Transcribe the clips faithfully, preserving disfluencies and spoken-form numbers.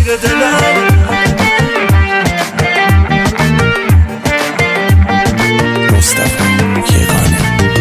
میره دلم. مصطفی کیهانی.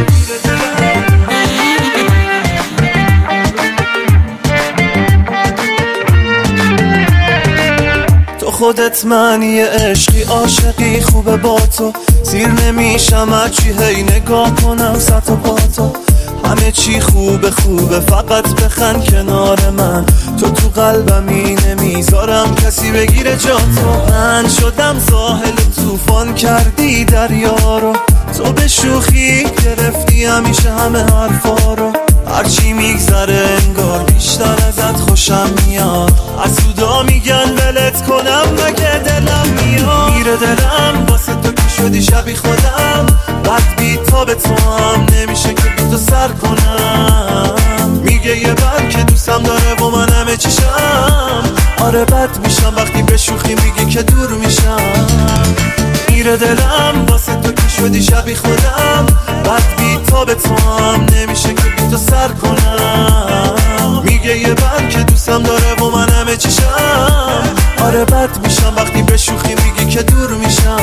تو خودت معنی عشقی، عاشقی خوبه با تو، سیر نمیشم هرچی هی نگاه کنم سطح پا تو. همه چی خوبه خوبه فقط بخند کنار من، تو تو قلبمی نمیذارم کسی بگیره جا تو. من شدم ساحل طوفان کردی دریا رو، تو به شوخی گرفتی همیشه همه حرفا رو. هرچی میگذره انگار بیشتر ازت خوشم میاد، حسودا میگن ولت کنم مگه دلم میاد. میره دلم واسه تو که شدی شبی خودم، بد بی تا به تو هم نمیشه که بی تو سر کنم. میگه یه بر که دوستم داره و من همه چیشم، آره بد میشم وقتی به شوخی میگی که دور میشم. میره دلم واسه تو که شدی شبی خودم، بد بی تا به تو هم نمیشه که بی تو سر کنم. میگه یه بر که دوستم داره و من همه چیشم، آره بد میشم وقتی به شوخی میگی که دور میشم.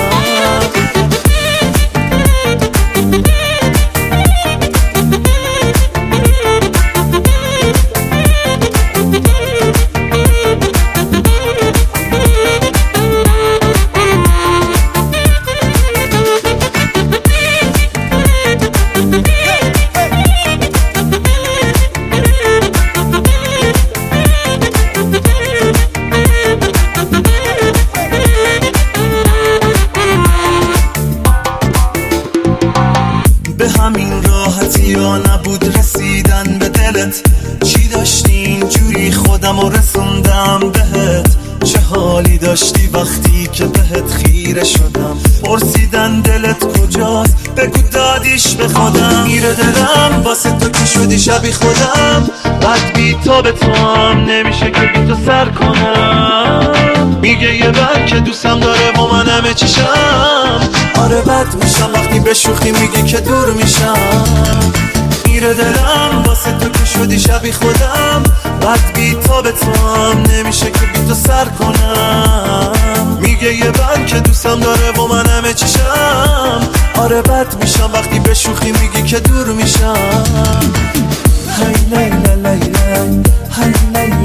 به همین راحتی یا نبود رسیدن به دلت، چی داشتی اینجوری خودم رو رسوندم بهت. چه حالی داشتی وقتی که بهت خیره شدم، پرسیدن دلت کجاست بگو دادیش به خودم. میره دلم واسه تو که شدی شبی خودم، بد بی تا به تو هم نمیشه که بی تو سر کنم. میگه یه بر که دوستم داره و من همه چیشم، آره بد میشم وقتی به شوخی میگی که دور میشم. میره دلم واسه تو که شدی شبی خودم، بد بی تا به تو هم نمیشه که بی تو سر کنم. میگه یه بر که دوستم داره و من همه چیشم، آره بد میشم وقتی به شوخی میگی که دور میشم. هی لیلا لیلا هی لیلا